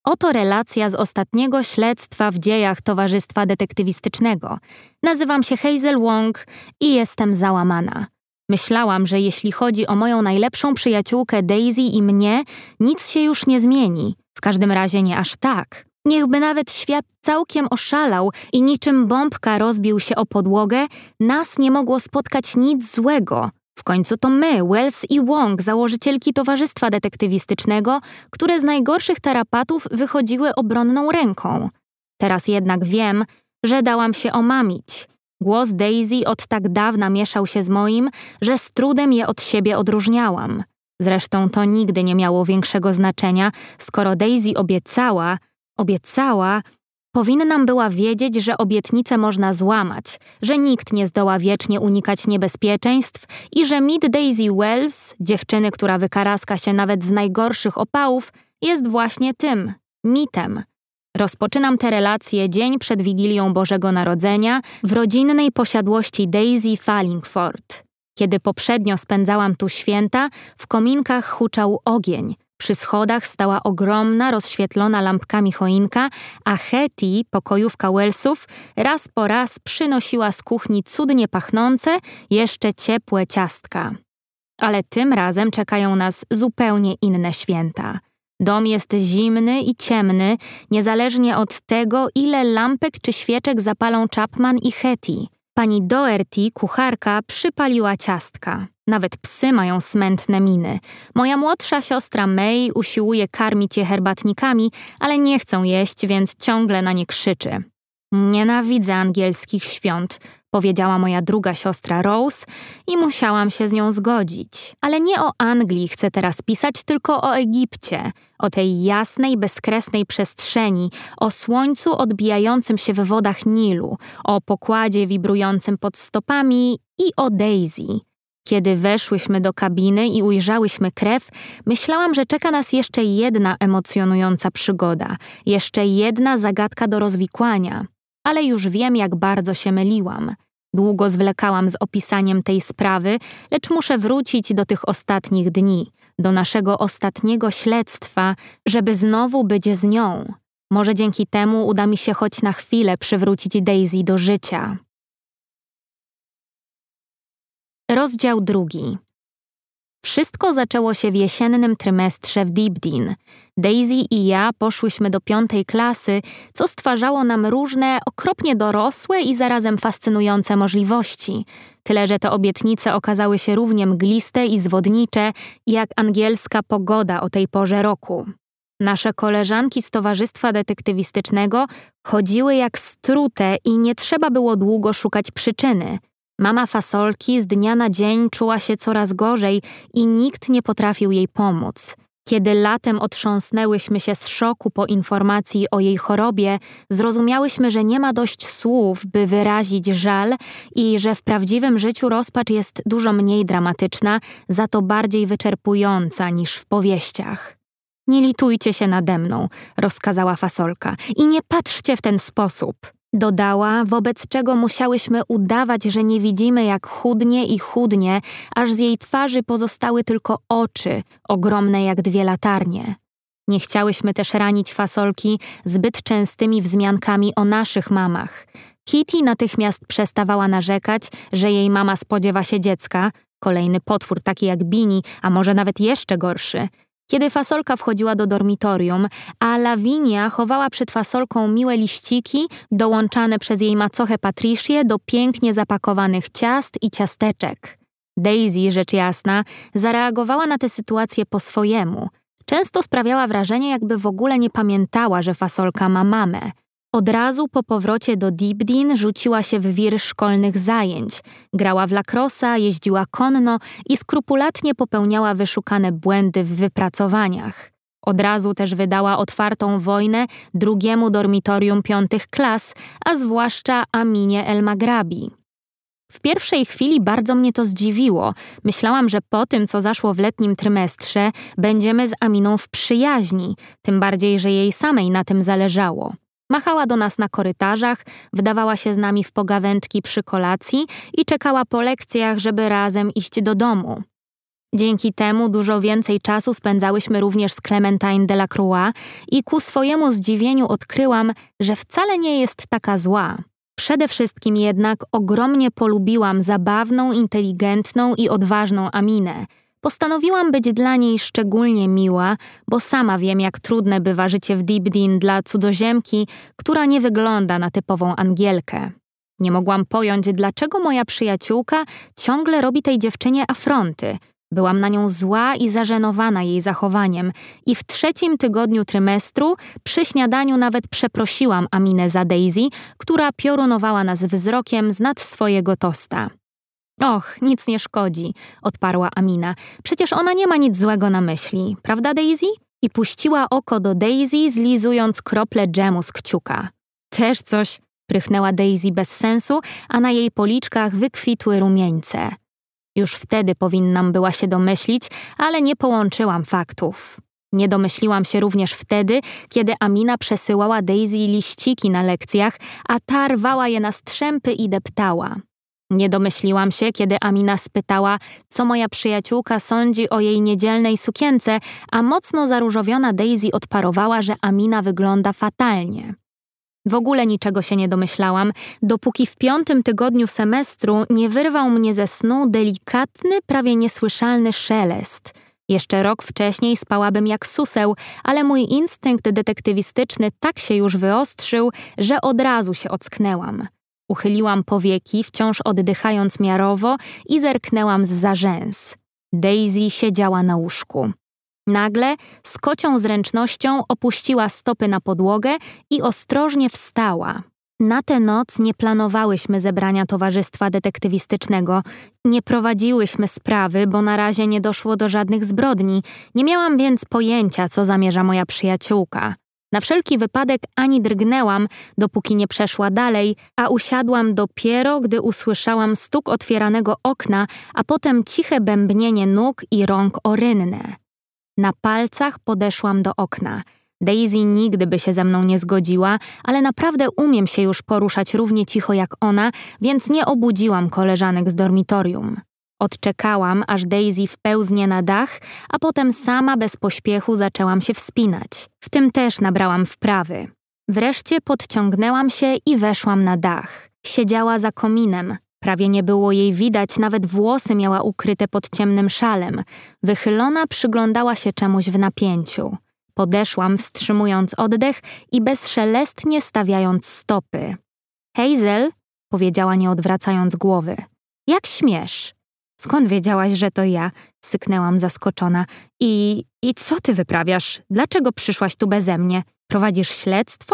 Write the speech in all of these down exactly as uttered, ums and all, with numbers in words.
Oto relacja z ostatniego śledztwa w dziejach Towarzystwa Detektywistycznego. Nazywam się Hazel Wong i jestem załamana. Myślałam, że jeśli chodzi o moją najlepszą przyjaciółkę Daisy i mnie, nic się już nie zmieni. W każdym razie nie aż tak. Niechby nawet świat całkiem oszalał i niczym bombka rozbił się o podłogę, nas nie mogło spotkać nic złego. W końcu to my, Wells i Wong, założycielki Towarzystwa Detektywistycznego, które z najgorszych tarapatów wychodziły obronną ręką. Teraz jednak wiem, że dałam się omamić. Głos Daisy od tak dawna mieszał się z moim, że z trudem je od siebie odróżniałam. Zresztą to nigdy nie miało większego znaczenia, skoro Daisy obiecała, obiecała, powinnam była wiedzieć, że obietnicę można złamać, że nikt nie zdoła wiecznie unikać niebezpieczeństw i że mit Daisy Wells, dziewczyny, która wykaraska się nawet z najgorszych opałów, jest właśnie tym, mitem. Rozpoczynam te relacje dzień przed Wigilią Bożego Narodzenia w rodzinnej posiadłości Daisy Fallingford. Kiedy poprzednio spędzałam tu święta, w kominkach huczał ogień. Przy schodach stała ogromna, rozświetlona lampkami choinka, a Hetty, pokojówka Wellsów, raz po raz przynosiła z kuchni cudnie pachnące, jeszcze ciepłe ciastka. Ale tym razem czekają nas zupełnie inne święta. Dom jest zimny i ciemny, niezależnie od tego, ile lampek czy świeczek zapalą Chapman i Hetty. Pani Doherty, kucharka, przypaliła ciastka. Nawet psy mają smętne miny. Moja młodsza siostra May usiłuje karmić je herbatnikami, ale nie chcą jeść, więc ciągle na nie krzyczy. Nienawidzę angielskich świąt, powiedziała moja druga siostra Rose i musiałam się z nią zgodzić. Ale nie o Anglii chcę teraz pisać, tylko o Egipcie, o tej jasnej, bezkresnej przestrzeni, o słońcu odbijającym się w wodach Nilu, o pokładzie wibrującym pod stopami i o Daisy. Kiedy weszłyśmy do kabiny i ujrzałyśmy krew, myślałam, że czeka nas jeszcze jedna emocjonująca przygoda, jeszcze jedna zagadka do rozwikłania. Ale już wiem, jak bardzo się myliłam. Długo zwlekałam z opisaniem tej sprawy, lecz muszę wrócić do tych ostatnich dni, do naszego ostatniego śledztwa, żeby znowu być z nią. Może dzięki temu uda mi się choć na chwilę przywrócić Daisy do życia. Rozdział drugi. Wszystko zaczęło się w jesiennym trymestrze w Dibdin. Daisy i ja poszłyśmy do piątej klasy, co stwarzało nam różne, okropnie dorosłe i zarazem fascynujące możliwości. Tyle, że te obietnice okazały się równie mgliste i zwodnicze, jak angielska pogoda o tej porze roku. Nasze koleżanki z Towarzystwa Detektywistycznego chodziły jak strute i nie trzeba było długo szukać przyczyny. Mama Fasolki z dnia na dzień czuła się coraz gorzej i nikt nie potrafił jej pomóc. Kiedy latem otrząsnęłyśmy się z szoku po informacji o jej chorobie, zrozumiałyśmy, że nie ma dość słów, by wyrazić żal i że w prawdziwym życiu rozpacz jest dużo mniej dramatyczna, za to bardziej wyczerpująca niż w powieściach. Nie litujcie się nade mną, rozkazała Fasolka, i nie patrzcie w ten sposób. Dodała, wobec czego musiałyśmy udawać, że nie widzimy, jak chudnie i chudnie, aż z jej twarzy pozostały tylko oczy, ogromne jak dwie latarnie. Nie chciałyśmy też ranić Fasolki zbyt częstymi wzmiankami o naszych mamach. Kitty natychmiast przestawała narzekać, że jej mama spodziewa się dziecka, kolejny potwór taki jak Bini, a może nawet jeszcze gorszy. Kiedy Fasolka wchodziła do dormitorium, a Lavinia chowała przed Fasolką miłe liściki dołączane przez jej macochę Patricię do pięknie zapakowanych ciast i ciasteczek. Daisy, rzecz jasna, zareagowała na tę sytuację po swojemu. Często sprawiała wrażenie, jakby w ogóle nie pamiętała, że Fasolka ma mamę. Od razu po powrocie do Dibdin rzuciła się w wir szkolnych zajęć. Grała w lacrossa, jeździła konno i skrupulatnie popełniała wyszukane błędy w wypracowaniach. Od razu też wydała otwartą wojnę drugiemu dormitorium piątych klas, a zwłaszcza Aminie El-Magrabi. W pierwszej chwili bardzo mnie to zdziwiło. Myślałam, że po tym, co zaszło w letnim trymestrze, będziemy z Aminą w przyjaźni, tym bardziej, że jej samej na tym zależało. Machała do nas na korytarzach, wdawała się z nami w pogawędki przy kolacji i czekała po lekcjach, żeby razem iść do domu. Dzięki temu dużo więcej czasu spędzałyśmy również z Clementine Delacroix i ku swojemu zdziwieniu odkryłam, że wcale nie jest taka zła. Przede wszystkim jednak ogromnie polubiłam zabawną, inteligentną i odważną Aminę. Postanowiłam być dla niej szczególnie miła, bo sama wiem, jak trudne bywa życie w Deepdene dla cudzoziemki, która nie wygląda na typową Angielkę. Nie mogłam pojąć, dlaczego moja przyjaciółka ciągle robi tej dziewczynie afronty. Byłam na nią zła i zażenowana jej zachowaniem i w trzecim tygodniu trymestru przy śniadaniu nawet przeprosiłam Aminę za Daisy, która piorunowała nas wzrokiem z nad swojego tosta. Och, nic nie szkodzi, odparła Amina. Przecież ona nie ma nic złego na myśli, prawda Daisy? I puściła oko do Daisy, zlizując krople dżemu z kciuka. Też coś, prychnęła Daisy bez sensu, a na jej policzkach wykwitły rumieńce. Już wtedy powinnam była się domyślić, ale nie połączyłam faktów. Nie domyśliłam się również wtedy, kiedy Amina przesyłała Daisy liściki na lekcjach, a ta rwała je na strzępy i deptała. Nie domyśliłam się, kiedy Amina spytała, co moja przyjaciółka sądzi o jej niedzielnej sukience, a mocno zaróżowiona Daisy odparowała, że Amina wygląda fatalnie. W ogóle niczego się nie domyślałam, dopóki w piątym tygodniu semestru nie wyrwał mnie ze snu delikatny, prawie niesłyszalny szelest. Jeszcze rok wcześniej spałabym jak suseł, ale mój instynkt detektywistyczny tak się już wyostrzył, że od razu się ocknęłam. Uchyliłam powieki, wciąż oddychając miarowo i zerknęłam zza rzęs. Daisy siedziała na łóżku. Nagle, z kocią zręcznością opuściła stopy na podłogę i ostrożnie wstała. Na tę noc nie planowałyśmy zebrania towarzystwa detektywistycznego. Nie prowadziłyśmy sprawy, bo na razie nie doszło do żadnych zbrodni. Nie miałam więc pojęcia, co zamierza moja przyjaciółka. Na wszelki wypadek ani drgnęłam, dopóki nie przeszła dalej, a usiadłam dopiero, gdy usłyszałam stuk otwieranego okna, a potem ciche bębnienie nóg i rąk o rynnę. Na palcach podeszłam do okna. Daisy nigdy by się ze mną nie zgodziła, ale naprawdę umiem się już poruszać równie cicho jak ona, więc nie obudziłam koleżanek z dormitorium. Odczekałam, aż Daisy wpełznie na dach, a potem sama bez pośpiechu zaczęłam się wspinać. W tym też nabrałam wprawy. Wreszcie podciągnęłam się i weszłam na dach. Siedziała za kominem. Prawie nie było jej widać, nawet włosy miała ukryte pod ciemnym szalem. Wychylona przyglądała się czemuś w napięciu. Podeszłam, wstrzymując oddech i bezszelestnie stawiając stopy. Hazel, powiedziała nie odwracając głowy. Jak śmiesz? Skąd wiedziałaś, że to ja? Syknęłam zaskoczona. I, i co ty wyprawiasz? Dlaczego przyszłaś tu beze mnie? Prowadzisz śledztwo?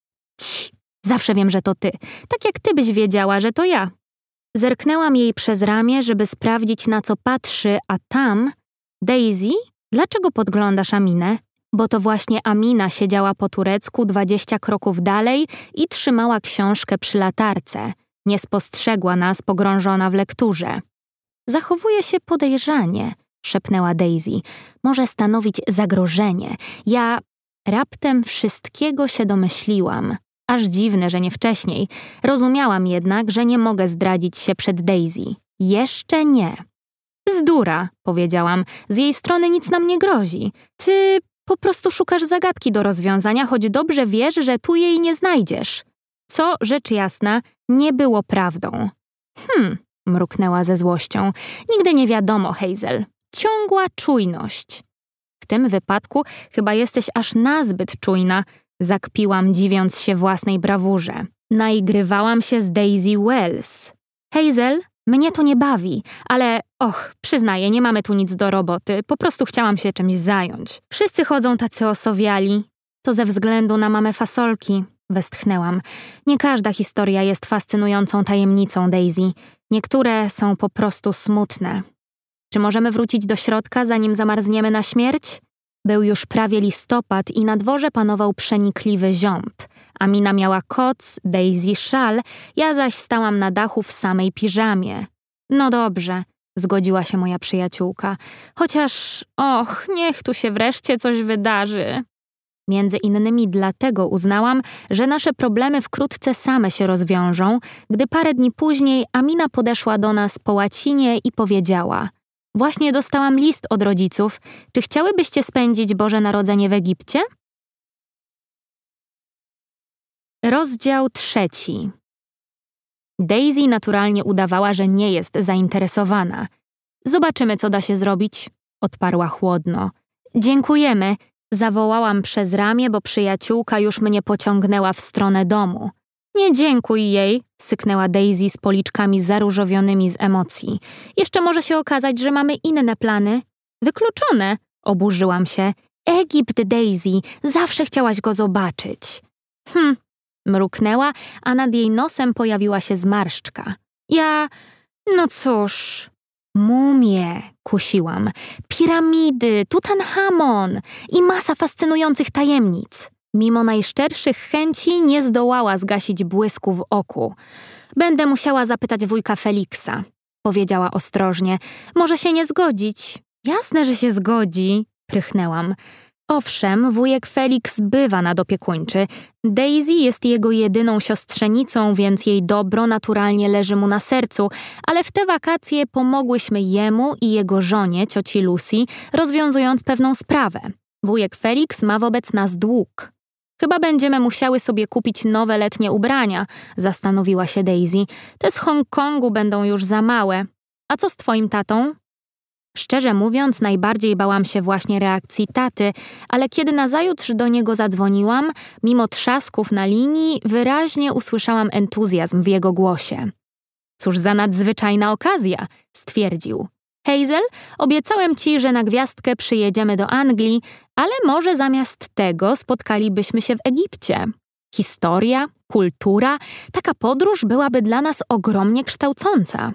Cii, zawsze wiem, że to ty. Tak jak ty byś wiedziała, że to ja. Zerknęłam jej przez ramię, żeby sprawdzić, na co patrzy, a tam... Daisy? Dlaczego podglądasz Aminę? Bo to właśnie Amina siedziała po turecku dwadzieścia kroków dalej i trzymała książkę przy latarce. Nie spostrzegła nas, pogrążona w lekturze. Zachowuje się podejrzanie, szepnęła Daisy. Może stanowić zagrożenie. Ja raptem wszystkiego się domyśliłam. Aż dziwne, że nie wcześniej. Rozumiałam jednak, że nie mogę zdradzić się przed Daisy. Jeszcze nie. Bzdura, powiedziałam. Z jej strony nic nam nie grozi. Ty po prostu szukasz zagadki do rozwiązania, choć dobrze wiesz, że tu jej nie znajdziesz. Co, rzecz jasna, nie było prawdą. Hmm, mruknęła ze złością. Nigdy nie wiadomo, Hazel. Ciągła czujność. W tym wypadku chyba jesteś aż nazbyt czujna, zakpiłam, dziwiąc się własnej brawurze. Naigrywałam się z Daisy Wells. Hazel, mnie to nie bawi, ale och, przyznaję, nie mamy tu nic do roboty, po prostu chciałam się czymś zająć. Wszyscy chodzą tacy osowiali. To ze względu na mamę fasolki, westchnęłam. Nie każda historia jest fascynującą tajemnicą, Daisy. Niektóre są po prostu smutne. Czy możemy wrócić do środka, zanim zamarzniemy na śmierć? Był już prawie listopad i na dworze panował przenikliwy ziąb. Amina miała koc, Daisy szal, ja zaś stałam na dachu w samej piżamie. No dobrze, zgodziła się moja przyjaciółka. Chociaż, och, niech tu się wreszcie coś wydarzy. Między innymi dlatego uznałam, że nasze problemy wkrótce same się rozwiążą, gdy parę dni później Amina podeszła do nas po łacinie i powiedziała: Właśnie dostałam list od rodziców. Czy chciałybyście spędzić Boże Narodzenie w Egipcie? Rozdział trzeci. Daisy naturalnie udawała, że nie jest zainteresowana. Zobaczymy, co da się zrobić, odparła chłodno. Dziękujemy, zawołałam przez ramię, bo przyjaciółka już mnie pociągnęła w stronę domu. Nie dziękuj jej, syknęła Daisy z policzkami zaróżowionymi z emocji. Jeszcze może się okazać, że mamy inne plany. Wykluczone, oburzyłam się. Egipt, Daisy, zawsze chciałaś go zobaczyć. Hm, mruknęła, a nad jej nosem pojawiła się zmarszczka. Ja, no cóż, mumie, kusiłam, piramidy, Tutenchamon i masa fascynujących tajemnic. Mimo najszczerszych chęci nie zdołała zgasić błysku w oku. Będę musiała zapytać wujka Feliksa, powiedziała ostrożnie. Może się nie zgodzić. Jasne, że się zgodzi, prychnęłam. Owszem, wujek Feliks bywa nadopiekuńczy. Daisy jest jego jedyną siostrzenicą, więc jej dobro naturalnie leży mu na sercu, ale w te wakacje pomogłyśmy jemu i jego żonie, cioci Lucy, rozwiązując pewną sprawę. Wujek Feliks ma wobec nas dług. Chyba będziemy musiały sobie kupić nowe letnie ubrania, zastanowiła się Daisy. Te z Hongkongu będą już za małe. A co z twoim tatą? Szczerze mówiąc, najbardziej bałam się właśnie reakcji taty, ale kiedy nazajutrz do niego zadzwoniłam, mimo trzasków na linii, wyraźnie usłyszałam entuzjazm w jego głosie. Cóż za nadzwyczajna okazja, stwierdził. Hazel, obiecałem ci, że na gwiazdkę przyjedziemy do Anglii, ale może zamiast tego spotkalibyśmy się w Egipcie. Historia, kultura, taka podróż byłaby dla nas ogromnie kształcąca.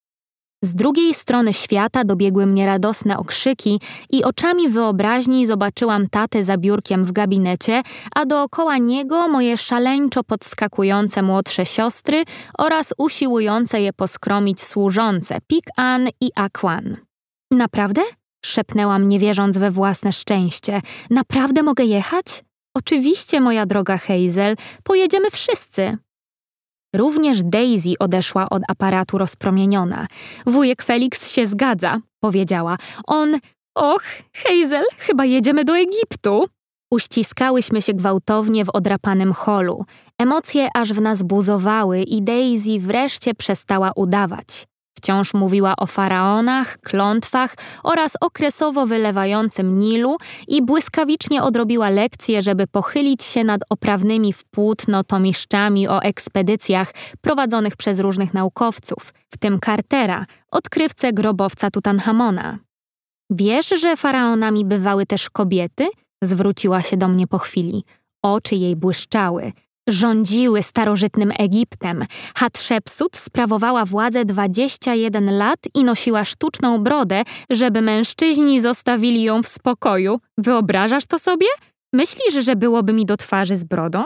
Z drugiej strony świata dobiegły mnie radosne okrzyki i oczami wyobraźni zobaczyłam tatę za biurkiem w gabinecie, a dookoła niego moje szaleńczo podskakujące młodsze siostry oraz usiłujące je poskromić służące Pik-An i Akwan. Naprawdę? Szepnęłam, nie wierząc we własne szczęście. Naprawdę mogę jechać? Oczywiście, moja droga Hazel, pojedziemy wszyscy. Również Daisy odeszła od aparatu rozpromieniona. Wujek Feliks się zgadza, powiedziała. On, och, Hazel, chyba jedziemy do Egiptu. Uściskałyśmy się gwałtownie w odrapanym holu. Emocje aż w nas buzowały i Daisy wreszcie przestała udawać. Wciąż mówiła o faraonach, klątwach oraz okresowo wylewającym Nilu i błyskawicznie odrobiła lekcję, żeby pochylić się nad oprawnymi w płótno tomiszczami o ekspedycjach prowadzonych przez różnych naukowców, w tym Cartera, odkrywcę grobowca Tutenchamona. Wiesz, że faraonami bywały też kobiety? Zwróciła się do mnie po chwili. Oczy jej błyszczały. Rządziły starożytnym Egiptem. Hatszepsut sprawowała władzę dwadzieścia jeden lat i nosiła sztuczną brodę, żeby mężczyźni zostawili ją w spokoju. Wyobrażasz to sobie? Myślisz, że byłoby mi do twarzy z brodą?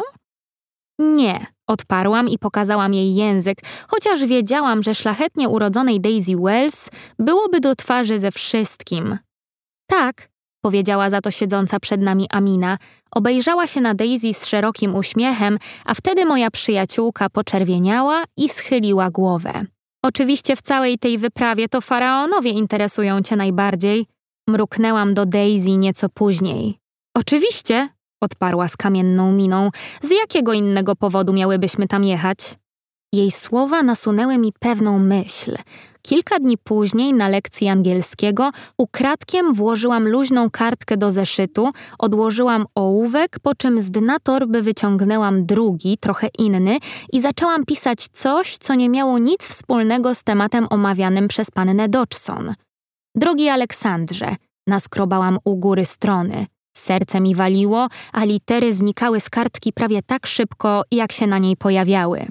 Nie, odparłam i pokazałam jej język, chociaż wiedziałam, że szlachetnie urodzonej Daisy Wells byłoby do twarzy ze wszystkim. Tak, powiedziała za to siedząca przed nami Amina. Obejrzała się na Daisy z szerokim uśmiechem, a wtedy moja przyjaciółka poczerwieniała i schyliła głowę. Oczywiście w całej tej wyprawie to faraonowie interesują cię najbardziej. Mruknęłam do Daisy nieco później. Oczywiście, odparła z kamienną miną. Z jakiego innego powodu miałybyśmy tam jechać? Jej słowa nasunęły mi pewną myśl. Kilka dni później na lekcji angielskiego ukradkiem włożyłam luźną kartkę do zeszytu, odłożyłam ołówek, po czym z dna torby wyciągnęłam drugi, trochę inny i zaczęłam pisać coś, co nie miało nic wspólnego z tematem omawianym przez pannę Dodgson. Drogi Aleksandrze, naskrobałam u góry strony. Serce mi waliło, a litery znikały z kartki prawie tak szybko, jak się na niej pojawiały.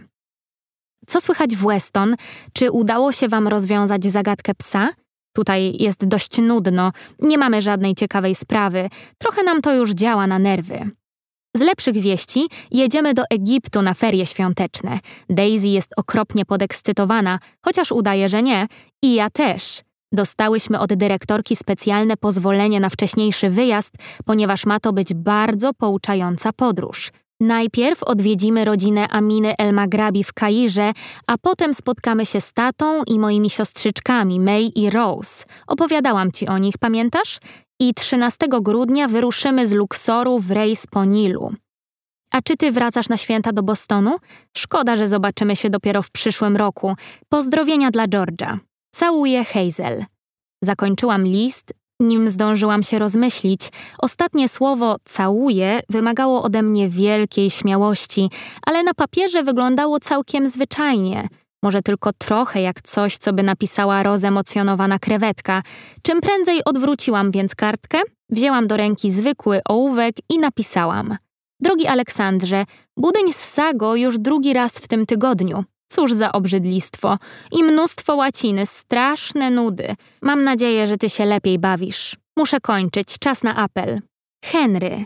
Co słychać w Weston? Czy udało się wam rozwiązać zagadkę psa? Tutaj jest dość nudno, nie mamy żadnej ciekawej sprawy, trochę nam to już działa na nerwy. Z lepszych wieści jedziemy do Egiptu na ferie świąteczne. Daisy jest okropnie podekscytowana, chociaż udaje, że nie, i ja też. Dostałyśmy od dyrektorki specjalne pozwolenie na wcześniejszy wyjazd, ponieważ ma to być bardzo pouczająca podróż. Najpierw odwiedzimy rodzinę Aminy El-Maghrabi w Kairze, a potem spotkamy się z tatą i moimi siostrzyczkami May i Rose. Opowiadałam ci o nich, pamiętasz? I trzynastego grudnia wyruszymy z Luxoru w rejs po Nilu. A czy ty wracasz na święta do Bostonu? Szkoda, że zobaczymy się dopiero w przyszłym roku. Pozdrowienia dla George'a. Całuję, Hazel. Zakończyłam list, nim zdążyłam się rozmyślić. Ostatnie słowo całuję wymagało ode mnie wielkiej śmiałości, ale na papierze wyglądało całkiem zwyczajnie. Może tylko trochę jak coś, co by napisała rozemocjonowana krewetka. Czym prędzej odwróciłam więc kartkę, wzięłam do ręki zwykły ołówek i napisałam: Drogi Aleksandrze, budyń z Sago już drugi raz w tym tygodniu. Cóż za obrzydlistwo. I mnóstwo łaciny, straszne nudy. Mam nadzieję, że ty się lepiej bawisz. Muszę kończyć, czas na apel. Henry.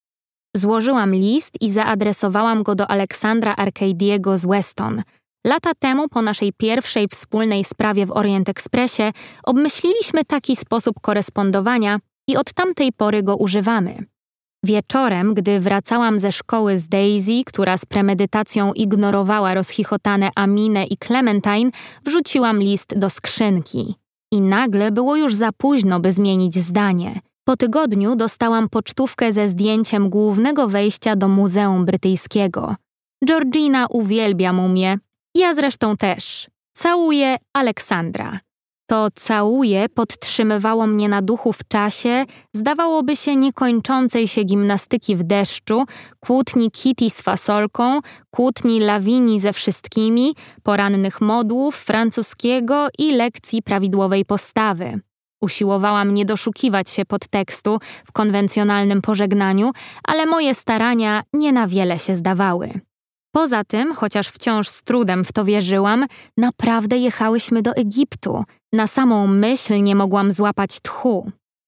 Złożyłam list i zaadresowałam go do Aleksandra Arcadiego z Weston. Lata temu, po naszej pierwszej wspólnej sprawie w Orient Expressie, obmyśliliśmy taki sposób korespondowania i od tamtej pory go używamy. Wieczorem, gdy wracałam ze szkoły z Daisy, która z premedytacją ignorowała rozchichotane Aminę i Clementine, wrzuciłam list do skrzynki. I nagle było już za późno, by zmienić zdanie. Po tygodniu dostałam pocztówkę ze zdjęciem głównego wejścia do Muzeum Brytyjskiego. Georgina uwielbia mumię. Ja zresztą też. Całuję, Aleksandra. To całuję podtrzymywało mnie na duchu w czasie, zdawałoby się, niekończącej się gimnastyki w deszczu, kłótni Kitty z fasolką, kłótni Lawini ze wszystkimi, porannych modłów, francuskiego i lekcji prawidłowej postawy. Usiłowałam nie doszukiwać się podtekstu w konwencjonalnym pożegnaniu, ale moje starania nie na wiele się zdawały. Poza tym, chociaż wciąż z trudem w to wierzyłam, naprawdę jechałyśmy do Egiptu. Na samą myśl nie mogłam złapać tchu.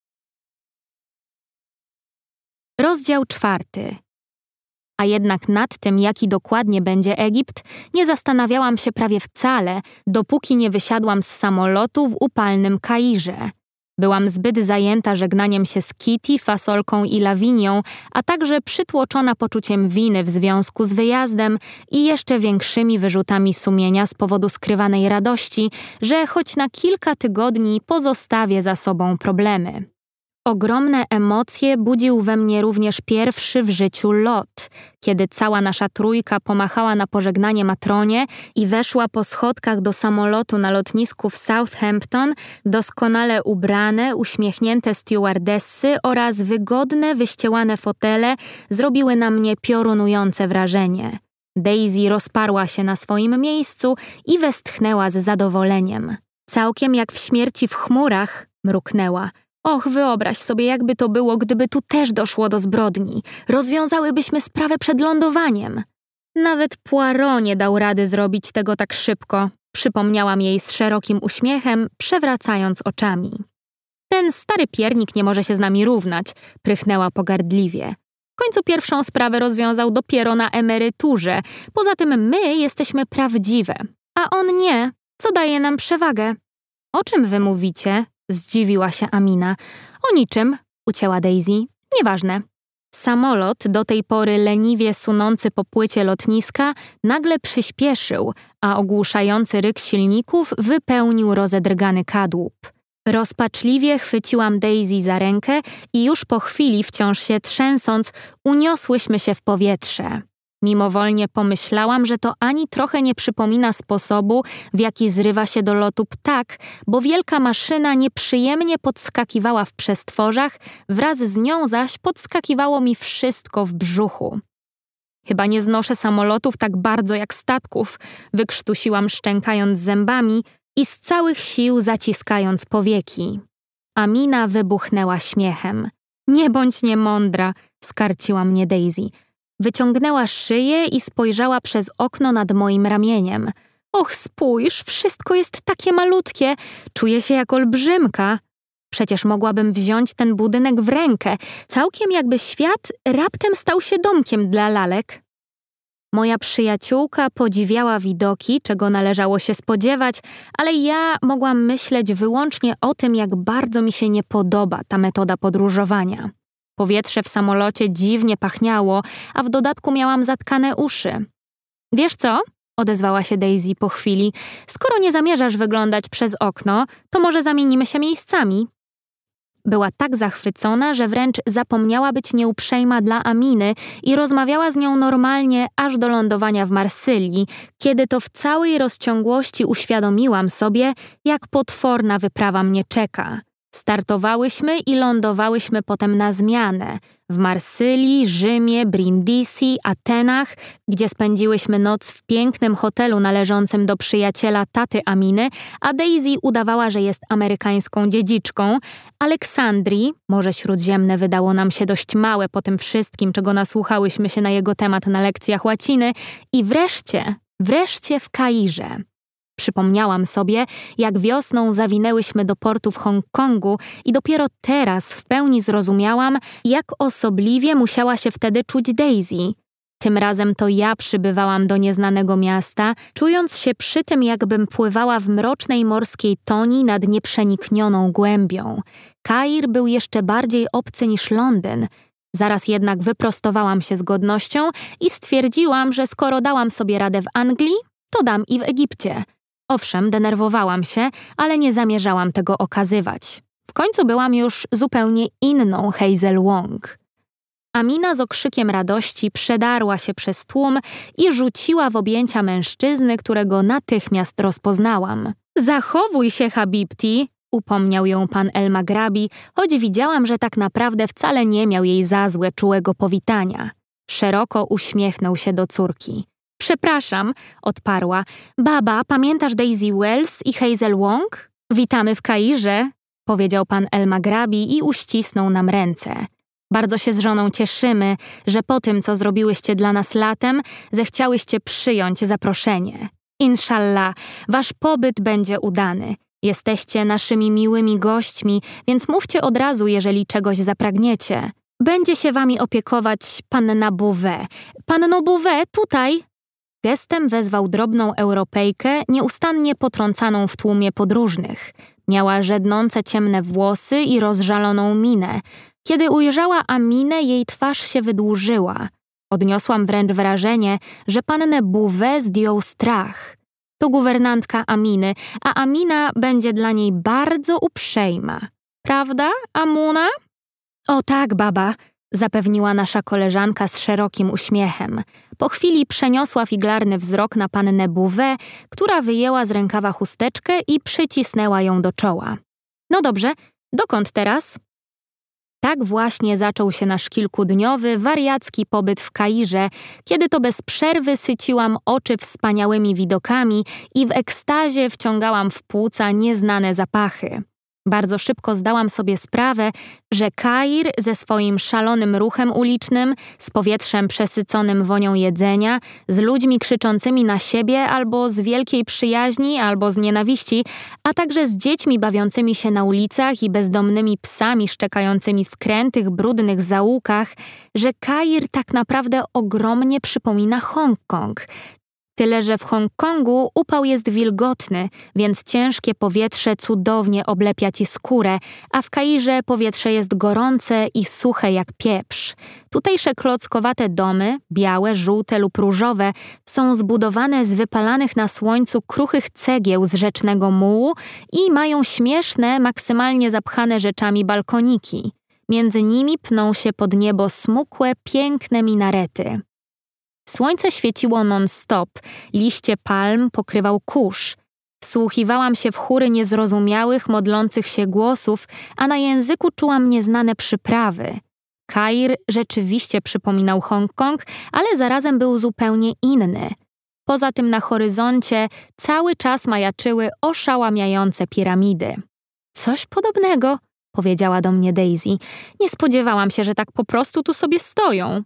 Rozdział czwarty. A jednak nad tym, jaki dokładnie będzie Egipt, nie zastanawiałam się prawie wcale, dopóki nie wysiadłam z samolotu w upalnym Kairze. Byłam zbyt zajęta żegnaniem się z Kitty, fasolką i Lawinią, a także przytłoczona poczuciem winy w związku z wyjazdem i jeszcze większymi wyrzutami sumienia z powodu skrywanej radości, że choć na kilka tygodni pozostawię za sobą problemy. Ogromne emocje budził we mnie również pierwszy w życiu lot, kiedy cała nasza trójka pomachała na pożegnanie matronie i weszła po schodkach do samolotu na lotnisku w Southampton, doskonale ubrane, uśmiechnięte stewardessy oraz wygodne, wyściełane fotele zrobiły na mnie piorunujące wrażenie. Daisy rozparła się na swoim miejscu i westchnęła z zadowoleniem. Całkiem jak w Śmierci w chmurach, mruknęła. Och, wyobraź sobie, jakby to było, gdyby tu też doszło do zbrodni. Rozwiązałybyśmy sprawę przed lądowaniem. Nawet Poirot nie dał rady zrobić tego tak szybko, przypomniałam jej z szerokim uśmiechem, przewracając oczami. Ten stary piernik nie może się z nami równać, prychnęła pogardliwie. W końcu pierwszą sprawę rozwiązał dopiero na emeryturze. Poza tym my jesteśmy prawdziwe, a on nie, co daje nam przewagę. O czym wy mówicie? Zdziwiła się Amina. O niczym, ucięła Daisy. Nieważne. Samolot, do tej pory leniwie sunący po płycie lotniska, nagle przyspieszył, a ogłuszający ryk silników wypełnił rozedrgany kadłub. Rozpaczliwie chwyciłam Daisy za rękę i już po chwili, wciąż się trzęsąc, uniosłyśmy się w powietrze. Mimowolnie pomyślałam, że to ani trochę nie przypomina sposobu, w jaki zrywa się do lotu ptak, bo wielka maszyna nieprzyjemnie podskakiwała w przestworzach, wraz z nią zaś podskakiwało mi wszystko w brzuchu. Chyba nie znoszę samolotów tak bardzo jak statków, wykrztusiłam szczękając zębami i z całych sił zaciskając powieki. Amina wybuchnęła śmiechem. Nie bądź niemądra, skarciła mnie Daisy. Wyciągnęła szyję i spojrzała przez okno nad moim ramieniem. Och, spójrz, wszystko jest takie malutkie, czuję się jak olbrzymka. Przecież mogłabym wziąć ten budynek w rękę, całkiem jakby świat raptem stał się domkiem dla lalek. Moja przyjaciółka podziwiała widoki, czego należało się spodziewać, ale ja mogłam myśleć wyłącznie o tym, jak bardzo mi się nie podoba ta metoda podróżowania. Powietrze w samolocie dziwnie pachniało, a w dodatku miałam zatkane uszy. Wiesz co? Odezwała się Daisy po chwili. Skoro nie zamierzasz wyglądać przez okno, to może zamienimy się miejscami. Była tak zachwycona, że wręcz zapomniała być nieuprzejma dla Aminy i rozmawiała z nią normalnie aż do lądowania w Marsylii, kiedy to w całej rozciągłości uświadomiłam sobie, jak potworna wyprawa mnie czeka. Startowałyśmy i lądowałyśmy potem na zmianę w Marsylii, Rzymie, Brindisi, Atenach, gdzie spędziłyśmy noc w pięknym hotelu należącym do przyjaciela taty Aminy, a Daisy udawała, że jest amerykańską dziedziczką, Aleksandrii, Morze Śródziemne wydało nam się dość małe po tym wszystkim, czego nasłuchałyśmy się na jego temat na lekcjach łaciny i wreszcie, wreszcie w Kairze. Przypomniałam sobie, jak wiosną zawinęłyśmy do portu w Hongkongu i dopiero teraz w pełni zrozumiałam, jak osobliwie musiała się wtedy czuć Daisy. Tym razem to ja przybywałam do nieznanego miasta, czując się przy tym, jakbym pływała w mrocznej morskiej toni nad nieprzeniknioną głębią. Kair był jeszcze bardziej obcy niż Londyn. Zaraz jednak wyprostowałam się z godnością i stwierdziłam, że skoro dałam sobie radę w Anglii, to dam i w Egipcie. Owszem, denerwowałam się, ale nie zamierzałam tego okazywać. W końcu byłam już zupełnie inną Hazel Wong. Amina z okrzykiem radości przedarła się przez tłum i rzuciła w objęcia mężczyzny, którego natychmiast rozpoznałam. Zachowuj się, Habibti, upomniał ją pan El-Maghrabi, choć widziałam, że tak naprawdę wcale nie miał jej za złe czułego powitania. Szeroko uśmiechnął się do córki. Przepraszam, odparła. Baba, pamiętasz Daisy Wells i Hazel Wong? Witamy w Kairze, powiedział pan El-Maghrabi i uścisnął nam ręce. Bardzo się z żoną cieszymy, że po tym, co zrobiłyście dla nas latem, zechciałyście przyjąć zaproszenie. Inszallah, wasz pobyt będzie udany. Jesteście naszymi miłymi gośćmi, więc mówcie od razu, jeżeli czegoś zapragniecie. Będzie się wami opiekować panna Bouvet. Panno Bouvet, tutaj! Gestem wezwał drobną Europejkę, nieustannie potrącaną w tłumie podróżnych. Miała żednące ciemne włosy i rozżaloną minę. Kiedy ujrzała Aminę, jej twarz się wydłużyła. Odniosłam wręcz wrażenie, że pannę Bouvet zdjął strach. To guwernantka Aminy, a Amina będzie dla niej bardzo uprzejma. Prawda, Amuna? O tak, baba, zapewniła nasza koleżanka z szerokim uśmiechem. Po chwili przeniosła figlarny wzrok na pannę Bouvet, która wyjęła z rękawa chusteczkę i przycisnęła ją do czoła. No dobrze, dokąd teraz? Tak właśnie zaczął się nasz kilkudniowy, wariacki pobyt w Kairze, kiedy to bez przerwy syciłam oczy wspaniałymi widokami i w ekstazie wciągałam w płuca nieznane zapachy. Bardzo szybko zdałam sobie sprawę, że Kair ze swoim szalonym ruchem ulicznym, z powietrzem przesyconym wonią jedzenia, z ludźmi krzyczącymi na siebie albo z wielkiej przyjaźni, albo z nienawiści, a także z dziećmi bawiącymi się na ulicach i bezdomnymi psami szczekającymi w krętych, brudnych zaułkach, że Kair tak naprawdę ogromnie przypomina Hongkong. Tyle, że w Hongkongu upał jest wilgotny, więc ciężkie powietrze cudownie oblepia ci skórę, a w Kairze powietrze jest gorące i suche jak pieprz. Tutejsze klockowate domy, białe, żółte lub różowe, są zbudowane z wypalanych na słońcu kruchych cegieł z rzecznego mułu i mają śmieszne, maksymalnie zapchane rzeczami balkoniki. Między nimi pną się pod niebo smukłe, piękne minarety. Słońce świeciło non-stop, liście palm pokrywał kurz. Wsłuchiwałam się w chóry niezrozumiałych, modlących się głosów, a na języku czułam nieznane przyprawy. Kair rzeczywiście przypominał Hongkong, ale zarazem był zupełnie inny. Poza tym na horyzoncie cały czas majaczyły oszałamiające piramidy. Coś podobnego, powiedziała do mnie Daisy. Nie spodziewałam się, że tak po prostu tu sobie stoją.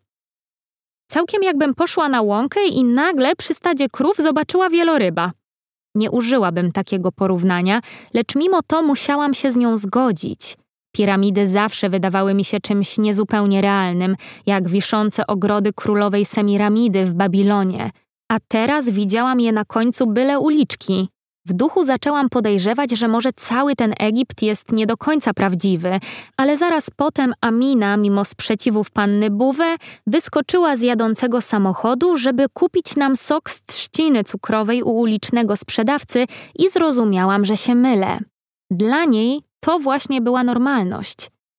Całkiem jakbym poszła na łąkę i nagle przy stadzie krów zobaczyła wieloryba. Nie użyłabym takiego porównania, lecz mimo to musiałam się z nią zgodzić. Piramidy zawsze wydawały mi się czymś niezupełnie realnym, jak wiszące ogrody królowej Semiramidy w Babilonie, a teraz widziałam je na końcu byle uliczki. W duchu zaczęłam podejrzewać, że może cały ten Egipt jest nie do końca prawdziwy, ale zaraz potem Amina, mimo sprzeciwów panny Bouvet, wyskoczyła z jadącego samochodu, żeby kupić nam sok z trzciny cukrowej u ulicznego sprzedawcy i zrozumiałam, że się mylę. Dla niej to właśnie była normalność.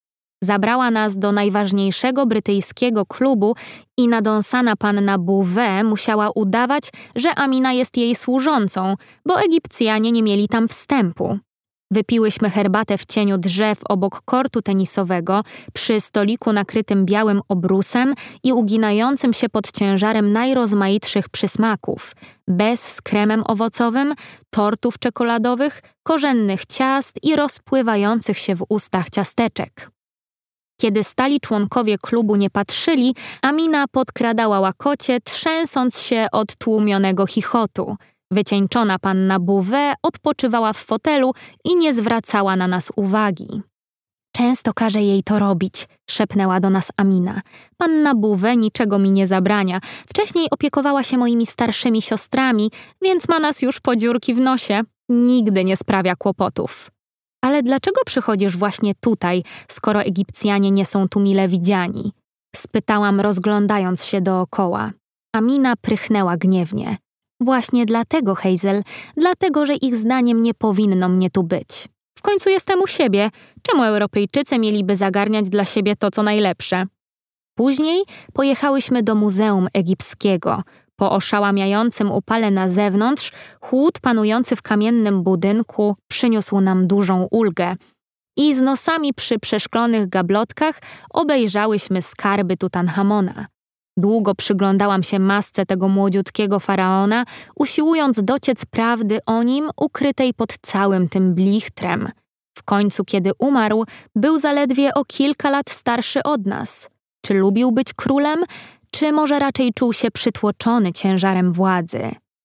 Zabrała nas do najważniejszego brytyjskiego klubu i nadąsana panna Bouvet musiała udawać, że Amina jest jej służącą, bo Egipcjanie nie mieli tam wstępu. Wypiłyśmy herbatę w cieniu drzew obok kortu tenisowego, przy stoliku nakrytym białym obrusem i uginającym się pod ciężarem najrozmaitszych przysmaków, bez z kremem owocowym, tortów czekoladowych, korzennych ciast i rozpływających się w ustach ciasteczek. Kiedy stali członkowie klubu nie patrzyli, Amina podkradała łakocie, trzęsąc się od tłumionego chichotu. Wycieńczona panna Bouvet odpoczywała w fotelu i nie zwracała na nas uwagi. Często każe jej to robić, szepnęła do nas Amina. Panna Bouvet niczego mi nie zabrania. Wcześniej opiekowała się moimi starszymi siostrami, więc ma nas już po dziurki w nosie. Nigdy nie sprawia kłopotów. Ale dlaczego przychodzisz właśnie tutaj, skoro Egipcjanie nie są tu mile widziani? Spytałam, rozglądając się dookoła. Amina prychnęła gniewnie. Właśnie dlatego, Hazel, dlatego, że ich zdaniem nie powinno mnie tu być. W końcu jestem u siebie. Czemu Europejczycy mieliby zagarniać dla siebie to, co najlepsze? Później pojechałyśmy do Muzeum Egipskiego. Po oszałamiającym upale na zewnątrz, chłód panujący w kamiennym budynku przyniósł nam dużą ulgę. I z nosami przy przeszklonych gablotkach obejrzałyśmy skarby Tutanchamona. Długo przyglądałam się masce tego młodziutkiego faraona, usiłując dociec prawdy o nim ukrytej pod całym tym blichtrem. W końcu, kiedy umarł, był zaledwie o kilka lat starszy od nas. Czy lubił być królem, czy może raczej czuł się przytłoczony ciężarem władzy?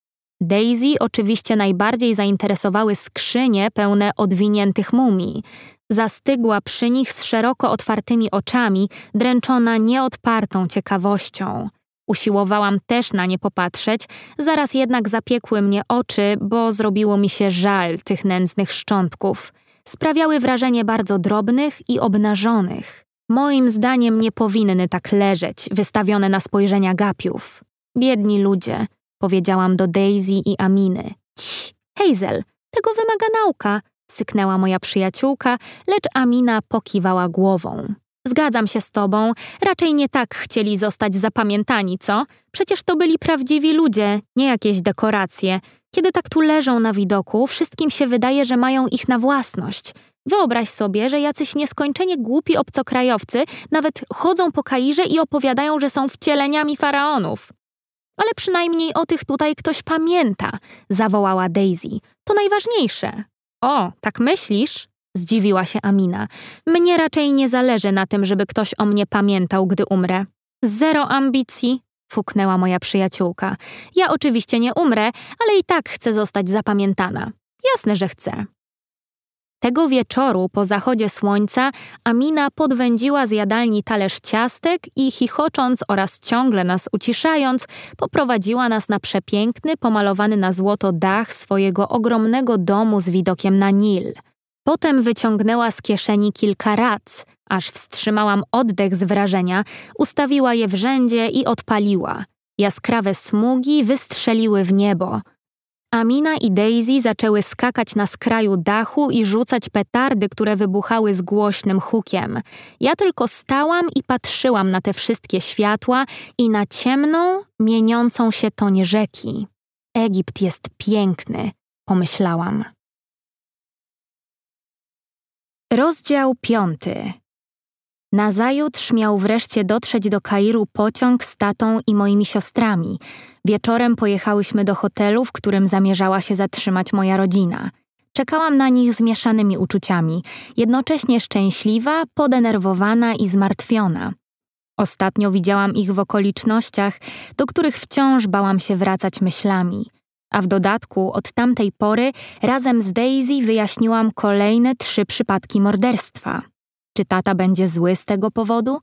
Daisy oczywiście najbardziej zainteresowały skrzynie pełne odwiniętych mumii. Zastygła przy nich z szeroko otwartymi oczami, dręczona nieodpartą ciekawością. Usiłowałam też na nie popatrzeć, zaraz jednak zapiekły mnie oczy, bo zrobiło mi się żal tych nędznych szczątków. Sprawiały wrażenie bardzo drobnych i obnażonych. Moim zdaniem nie powinny tak leżeć, wystawione na spojrzenia gapiów. Biedni ludzie, powiedziałam do Daisy i Aminy. Cii, Hazel, tego wymaga nauka, syknęła moja przyjaciółka, lecz Amina pokiwała głową. Zgadzam się z tobą, raczej nie tak chcieli zostać zapamiętani, co? Przecież to byli prawdziwi ludzie, nie jakieś dekoracje. Kiedy tak tu leżą na widoku, wszystkim się wydaje, że mają ich na własność. Wyobraź sobie, że jacyś nieskończenie głupi obcokrajowcy nawet chodzą po Kairze i opowiadają, że są wcieleniami faraonów. Ale przynajmniej o tych tutaj ktoś pamięta, zawołała Daisy. To najważniejsze. O, tak myślisz? Zdziwiła się Amina. Mnie raczej nie zależy na tym, żeby ktoś o mnie pamiętał, gdy umrę. Zero ambicji, fuknęła moja przyjaciółka. Ja oczywiście nie umrę, ale i tak chcę zostać zapamiętana. Jasne, że chcę. Tego wieczoru, po zachodzie słońca, Amina podwędziła z jadalni talerz ciastek i chichocząc oraz ciągle nas uciszając, poprowadziła nas na przepiękny, pomalowany na złoto dach swojego ogromnego domu z widokiem na Nil. Potem wyciągnęła z kieszeni kilka rac, aż wstrzymałam oddech z wrażenia, ustawiła je w rzędzie i odpaliła. Jaskrawe smugi wystrzeliły w niebo. Amina i Daisy zaczęły skakać na skraju dachu i rzucać petardy, które wybuchały z głośnym hukiem. Ja tylko stałam i patrzyłam na te wszystkie światła i na ciemną, mieniącą się toń rzeki. Egipt jest piękny, pomyślałam. Rozdział piąty. Nazajutrz miał wreszcie dotrzeć do Kairu pociąg z tatą i moimi siostrami. Wieczorem pojechałyśmy do hotelu, w którym zamierzała się zatrzymać moja rodzina. Czekałam na nich z mieszanymi uczuciami, jednocześnie szczęśliwa, podenerwowana i zmartwiona. Ostatnio widziałam ich w okolicznościach, do których wciąż bałam się wracać myślami. A w dodatku od tamtej pory razem z Daisy wyjaśniłam kolejne trzy przypadki morderstwa. Czy tata będzie zły z tego powodu?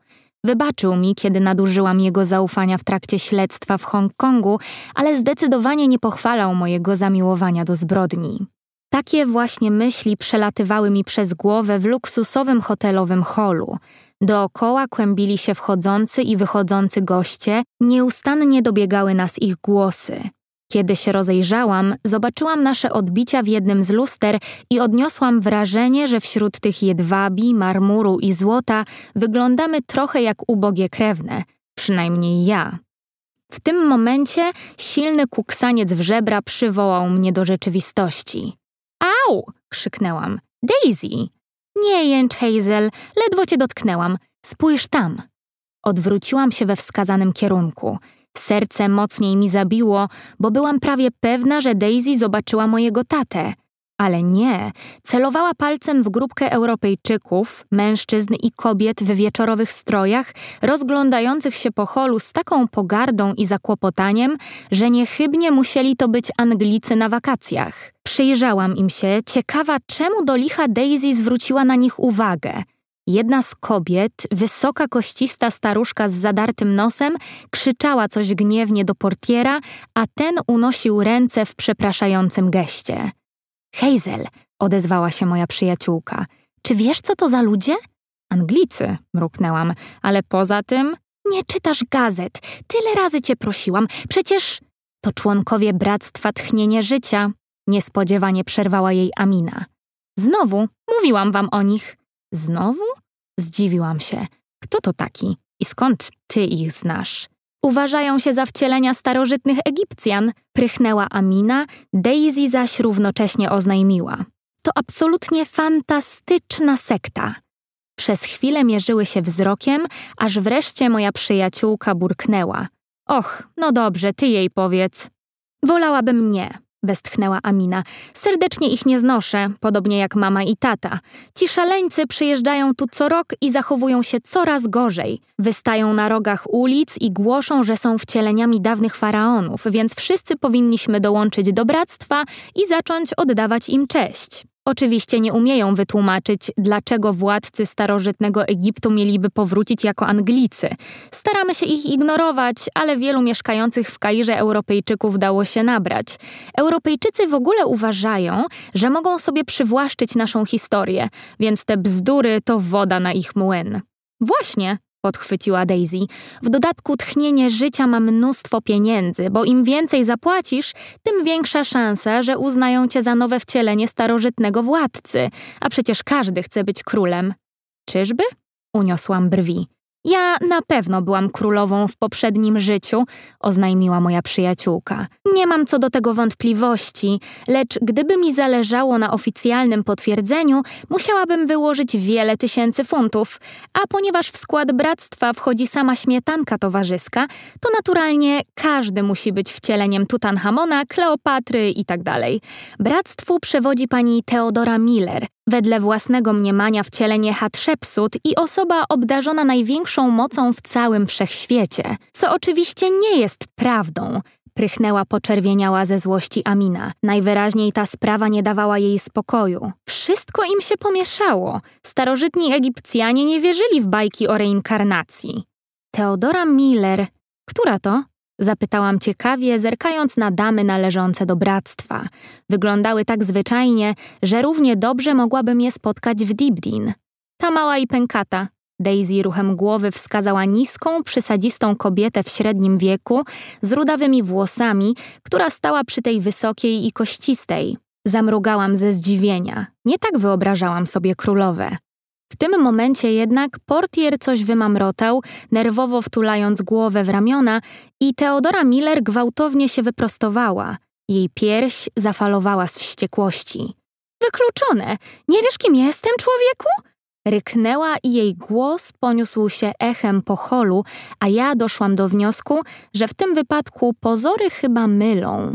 Wybaczył mi, kiedy nadużyłam jego zaufania w trakcie śledztwa w Hongkongu, ale zdecydowanie nie pochwalał mojego zamiłowania do zbrodni. Takie właśnie myśli przelatywały mi przez głowę w luksusowym hotelowym holu. Dookoła kłębili się wchodzący i wychodzący goście, nieustannie dobiegały nas ich głosy. Kiedy się rozejrzałam, zobaczyłam nasze odbicia w jednym z luster i odniosłam wrażenie, że wśród tych jedwabi, marmuru i złota wyglądamy trochę jak ubogie krewne, przynajmniej ja. W tym momencie silny kuksaniec w żebra przywołał mnie do rzeczywistości. Au! Krzyknęłam. Daisy! Nie jęcz, Hazel, ledwo cię dotknęłam. Spójrz tam. Odwróciłam się we wskazanym kierunku. Serce mocniej mi zabiło, bo byłam prawie pewna, że Daisy zobaczyła mojego tatę. Ale nie, celowała palcem w grupkę Europejczyków, mężczyzn i kobiet w wieczorowych strojach, rozglądających się po holu z taką pogardą i zakłopotaniem, że niechybnie musieli to być Anglicy na wakacjach. Przyjrzałam im się, ciekawa, czemu do licha Daisy zwróciła na nich uwagę. Jedna z kobiet, wysoka, koścista staruszka z zadartym nosem, krzyczała coś gniewnie do portiera, a ten unosił ręce w przepraszającym geście. Hazel, odezwała się moja przyjaciółka. Czy wiesz, co to za ludzie? Anglicy, mruknęłam, ale poza tym... Nie czytasz gazet. Tyle razy cię prosiłam. Przecież to członkowie Bractwa Tchnienie Życia. Niespodziewanie przerwała jej Amina. Znowu, mówiłam wam o nich. Znowu? Zdziwiłam się. Kto to taki? I skąd ty ich znasz? Uważają się za wcielenia starożytnych Egipcjan, prychnęła Amina, Daisy zaś równocześnie oznajmiła. To absolutnie fantastyczna sekta. Przez chwilę mierzyły się wzrokiem, aż wreszcie moja przyjaciółka burknęła. Och, no dobrze, ty jej powiedz. Wolałabym nie, westchnęła Amina. Serdecznie ich nie znoszę, podobnie jak mama i tata. Ci szaleńcy przyjeżdżają tu co rok i zachowują się coraz gorzej. Wystają na rogach ulic i głoszą, że są wcieleniami dawnych faraonów, więc wszyscy powinniśmy dołączyć do bractwa i zacząć oddawać im cześć. Oczywiście nie umieją wytłumaczyć, dlaczego władcy starożytnego Egiptu mieliby powrócić jako Anglicy. Staramy się ich ignorować, ale wielu mieszkających w Kairze Europejczyków dało się nabrać. Europejczycy w ogóle uważają, że mogą sobie przywłaszczyć naszą historię, więc te bzdury to woda na ich młyn. Właśnie, podchwyciła Daisy. W dodatku tchnienie życia ma mnóstwo pieniędzy, bo im więcej zapłacisz, tym większa szansa, że uznają cię za nowe wcielenie starożytnego władcy, a przecież każdy chce być królem. Czyżby? Uniosłam brwi. Ja na pewno byłam królową w poprzednim życiu, oznajmiła moja przyjaciółka. Nie mam co do tego wątpliwości, lecz gdyby mi zależało na oficjalnym potwierdzeniu, musiałabym wyłożyć wiele tysięcy funtów, a ponieważ w skład bractwa wchodzi sama śmietanka towarzyska, to naturalnie każdy musi być wcieleniem Tutanchamona, Kleopatry itd. Bractwu przewodzi pani Theodora Miller, wedle własnego mniemania wcielenie Hatshepsut i osoba obdarzona największą mocą w całym wszechświecie, co oczywiście nie jest prawdą, prychnęła poczerwieniała ze złości Amina. Najwyraźniej ta sprawa nie dawała jej spokoju. Wszystko im się pomieszało. Starożytni Egipcjanie nie wierzyli w bajki o reinkarnacji. Theodora Miller, która to? Zapytałam ciekawie, zerkając na damy należące do bractwa. Wyglądały tak zwyczajnie, że równie dobrze mogłabym je spotkać w Dibdin. Ta mała i pękata. Daisy ruchem głowy wskazała niską, przysadzistą kobietę w średnim wieku z rudawymi włosami, która stała przy tej wysokiej i kościstej. Zamrugałam ze zdziwienia. Nie tak wyobrażałam sobie królowę. W tym momencie jednak portier coś wymamrotał, nerwowo wtulając głowę w ramiona i Theodora Miller gwałtownie się wyprostowała. Jej pierś zafalowała z wściekłości. Wykluczone! Nie wiesz, kim jestem, człowieku? Ryknęła i jej głos poniósł się echem po holu, a ja doszłam do wniosku, że w tym wypadku pozory chyba mylą.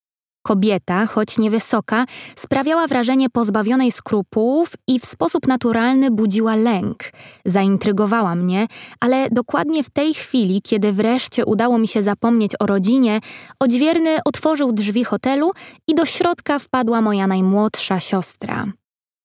Kobieta, choć niewysoka, sprawiała wrażenie pozbawionej skrupułów i w sposób naturalny budziła lęk. Zaintrygowała mnie, ale dokładnie w tej chwili, kiedy wreszcie udało mi się zapomnieć o rodzinie, odźwierny otworzył drzwi hotelu i do środka wpadła moja najmłodsza siostra.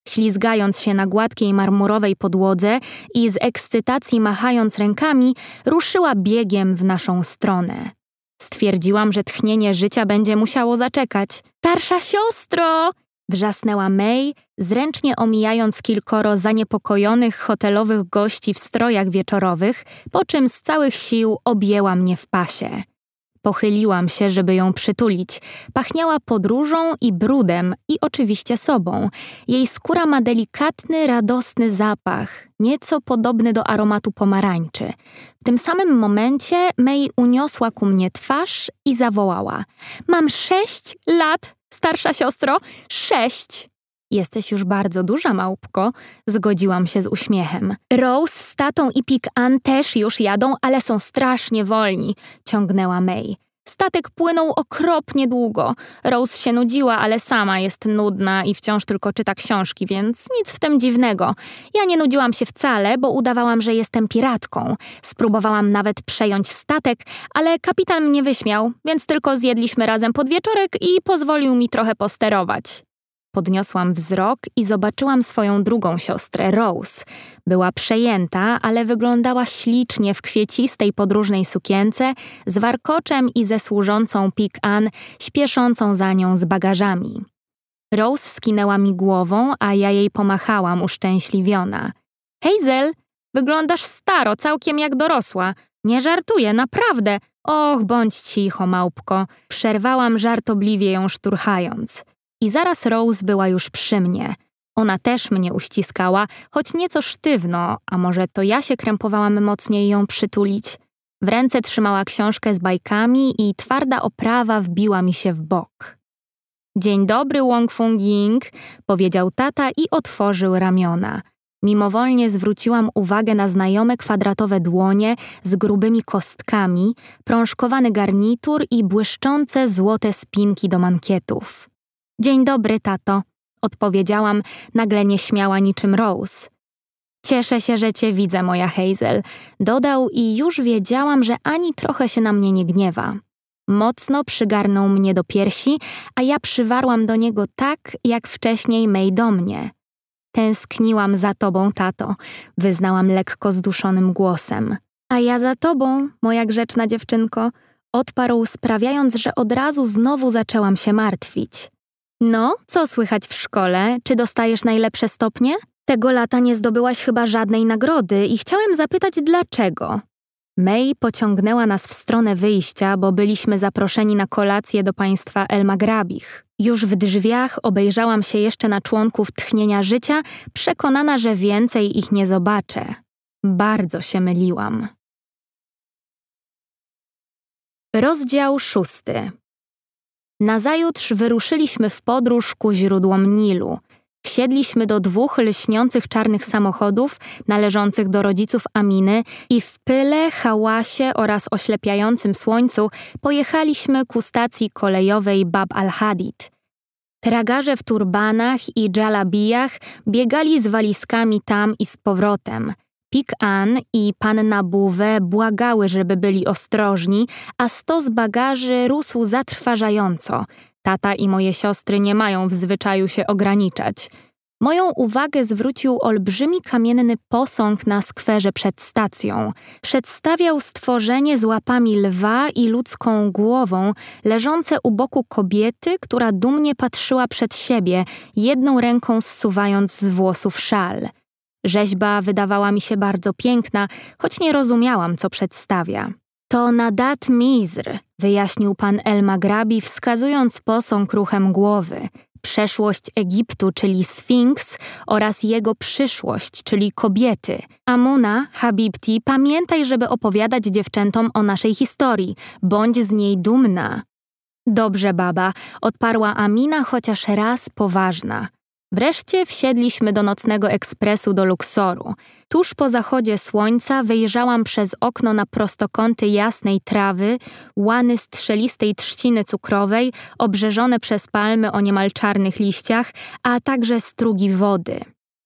Ślizgając się na gładkiej marmurowej podłodze i z ekscytacji machając rękami, ruszyła biegiem w naszą stronę. Stwierdziłam, że tchnienie życia będzie musiało zaczekać. Starsza siostro! Wrzasnęła May, zręcznie omijając kilkoro zaniepokojonych hotelowych gości w strojach wieczorowych, po czym z całych sił objęła mnie w pasie. Pochyliłam się, żeby ją przytulić. Pachniała podróżą i brudem i oczywiście sobą. Jej skóra ma delikatny, radosny zapach, nieco podobny do aromatu pomarańczy. W tym samym momencie May uniosła ku mnie twarz i zawołała: „Mam sześć lat, starsza siostro, sześć!” „Jesteś już bardzo duża, małpko”, zgodziłam się z uśmiechem. „Rose z tatą i Pik Ann też już jadą, ale są strasznie wolni”, ciągnęła May. „Statek płynął okropnie długo. Rose się nudziła, ale sama jest nudna i wciąż tylko czyta książki, więc nic w tym dziwnego. Ja nie nudziłam się wcale, bo udawałam, że jestem piratką. Spróbowałam nawet przejąć statek, ale kapitan mnie wyśmiał, więc tylko zjedliśmy razem podwieczorek i pozwolił mi trochę posterować”. Podniosłam wzrok i zobaczyłam swoją drugą siostrę, Rose. Była przejęta, ale wyglądała ślicznie w kwiecistej podróżnej sukience, z warkoczem i ze służącą Pik Ann, śpieszącą za nią z bagażami. Rose skinęła mi głową, a ja jej pomachałam uszczęśliwiona. „Hazel, wyglądasz staro, całkiem jak dorosła. Nie żartuję, naprawdę. Och, bądź cicho, małpko”. Przerwałam żartobliwie ją szturchając. I zaraz Rose była już przy mnie. Ona też mnie uściskała, choć nieco sztywno, a może to ja się krępowałam mocniej ją przytulić. W ręce trzymała książkę z bajkami i twarda oprawa wbiła mi się w bok. „Dzień dobry, Wong Fung Ying”, powiedział tata i otworzył ramiona. Mimowolnie zwróciłam uwagę na znajome kwadratowe dłonie z grubymi kostkami, prążkowany garnitur i błyszczące złote spinki do mankietów. „Dzień dobry, tato”, odpowiedziałam, nagle nieśmiała niczym Rose. „Cieszę się, że cię widzę, moja Hazel”, dodał i już wiedziałam, że ani trochę się na mnie nie gniewa. Mocno przygarnął mnie do piersi, a ja przywarłam do niego tak, jak wcześniej May do mnie. „Tęskniłam za tobą, tato”, wyznałam lekko zduszonym głosem. „A ja za tobą, moja grzeczna dziewczynko”, odparł, sprawiając, że od razu znowu zaczęłam się martwić. „No, co słychać w szkole? Czy dostajesz najlepsze stopnie? Tego lata nie zdobyłaś chyba żadnej nagrody i chciałem zapytać, dlaczego?” May pociągnęła nas w stronę wyjścia, bo byliśmy zaproszeni na kolację do państwa El Magrabich. Już w drzwiach obejrzałam się jeszcze na członków tchnienia życia, przekonana, że więcej ich nie zobaczę. Bardzo się myliłam. Rozdział szósty. Nazajutrz wyruszyliśmy w podróż ku źródłom Nilu. Wsiedliśmy do dwóch lśniących czarnych samochodów należących do rodziców Aminy i w pyle, hałasie oraz oślepiającym słońcu pojechaliśmy ku stacji kolejowej Bab al-Hadid. Tragarze w turbanach i dżalabijach biegali z walizkami tam i z powrotem. Pik Ann i panna Buwe błagały, żeby byli ostrożni, a stos bagaży rósł zatrważająco. Tata i moje siostry nie mają w zwyczaju się ograniczać. Moją uwagę zwrócił olbrzymi kamienny posąg na skwerze przed stacją. Przedstawiał stworzenie z łapami lwa i ludzką głową, leżące u boku kobiety, która dumnie patrzyła przed siebie, jedną ręką zsuwając z włosów szal. Rzeźba wydawała mi się bardzo piękna, choć nie rozumiałam, co przedstawia. „To Nadat Mizr”, wyjaśnił pan El Magrabi, wskazując posąg ruchem głowy. „Przeszłość Egiptu, czyli Sfinks, oraz jego przyszłość, czyli kobiety. Amuna, Habibti, pamiętaj, żeby opowiadać dziewczętom o naszej historii. Bądź z niej dumna”. „Dobrze, baba”, odparła Amina, chociaż raz poważna. Wreszcie wsiedliśmy do nocnego ekspresu do Luksoru. Tuż po zachodzie słońca wyjrzałam przez okno na prostokąty jasnej trawy, łany strzelistej trzciny cukrowej, obrzeżone przez palmy o niemal czarnych liściach, a także strugi wody.